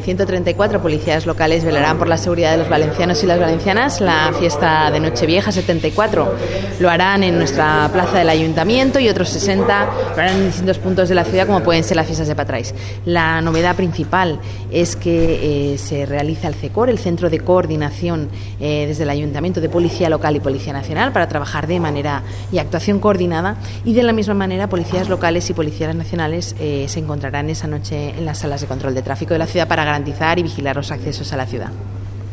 134 policías locales velarán por la seguridad de los valencianos y las valencianas. La fiesta de Nochevieja 74 lo harán en nuestra plaza del Ayuntamiento y otros 60 lo harán en distintos puntos de la ciudad, como pueden ser las fiestas de Patrais. La novedad principal es que se realiza el CECOR, el Centro de Coordinación desde el Ayuntamiento, de Policía Local y Policía Nacional, para trabajar de manera y actuación coordinada, y de la misma manera policías locales y policías nacionales se encontrarán esa noche en las salas de control de tráfico de la ciudad para garantizar y vigilar los accesos a la ciudad.